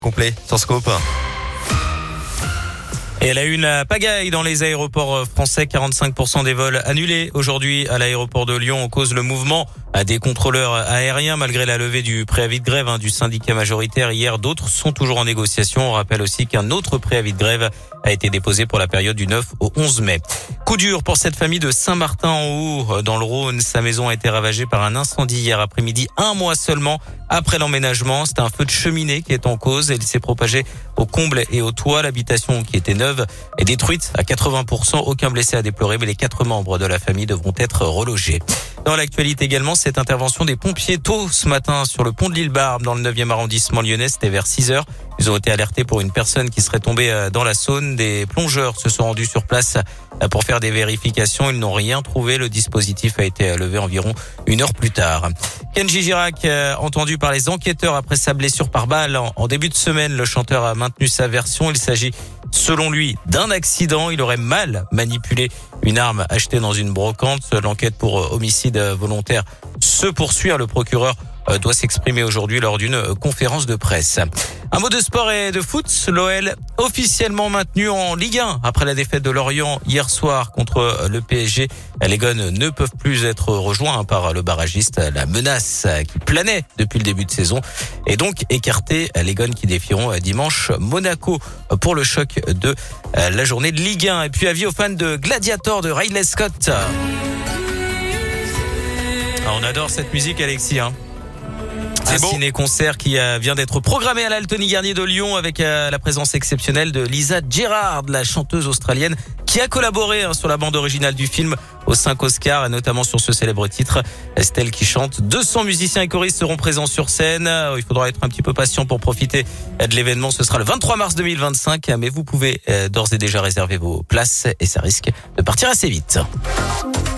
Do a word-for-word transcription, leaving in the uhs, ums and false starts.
Complet sur Scope. Et elle a eu une pagaille dans les aéroports français. quarante-cinq pour cent des vols annulés aujourd'hui à l'aéroport de Lyon en cause le mouvement à des contrôleurs aériens malgré la levée du préavis de grève hein, du syndicat majoritaire hier. D'autres sont toujours en négociation. On rappelle aussi qu'un autre préavis de grève a été déposé pour la période du neuf au onze mai. Coup dur pour cette famille de Saint-Martin-en-Haut dans le Rhône. Sa maison a été ravagée par un incendie hier après-midi, un mois seulement après l'emménagement. C'est un feu de cheminée qui est en cause et il s'est propagé au comble et au toit. L'habitation qui était neuve est détruite à quatre-vingts pour cent. Aucun blessé à déplorer, mais les quatre membres de la famille devront être relogés. Dans l'actualité également, cette intervention des pompiers tôt ce matin sur le pont de l'Île Barbe dans le neuvième arrondissement lyonnais. C'était vers six heures. Ils ont été alertés pour une personne qui serait tombée dans la Saône. Des plongeurs se sont rendus sur place pour faire des vérifications. Ils n'ont rien trouvé. Le dispositif a été levé environ une heure plus tard. Kenji Girac, entendu par les enquêteurs après sa blessure par balle en début de semaine, le chanteur a maintenu sa version. Il s'agit, selon lui, d'un accident. Il aurait mal manipulé une arme achetée dans une brocante. L'enquête pour homicide volontaire se poursuit. Le procureur doit s'exprimer aujourd'hui lors d'une conférence de presse. Un mot de sport et de foot. L'O L officiellement maintenu en Ligue un après la défaite de Lorient hier soir contre le P S G. Les Gones ne peuvent plus être rejoints par le barragiste. La menace qui planait depuis le début de saison est donc écartée. Les Gones qui défieront dimanche Monaco pour le choc de la journée de Ligue un. Et puis avis aux fans de Gladiator de Ridley Scott. Ah, on adore cette musique, Alexis, hein. Un bon ciné-concert qui vient d'être programmé à l'Altony Garnier de Lyon avec la présence exceptionnelle de Lisa Gerrard, la chanteuse australienne qui a collaboré sur la bande originale du film aux cinq Oscars et notamment sur ce célèbre titre, Estelle qui chante. deux cents musiciens et choristes seront présents sur scène. Il faudra être un petit peu patient pour profiter de l'événement. Ce sera le vingt-trois mars deux mille vingt-cinq, mais vous pouvez d'ores et déjà réserver vos places et ça risque de partir assez vite.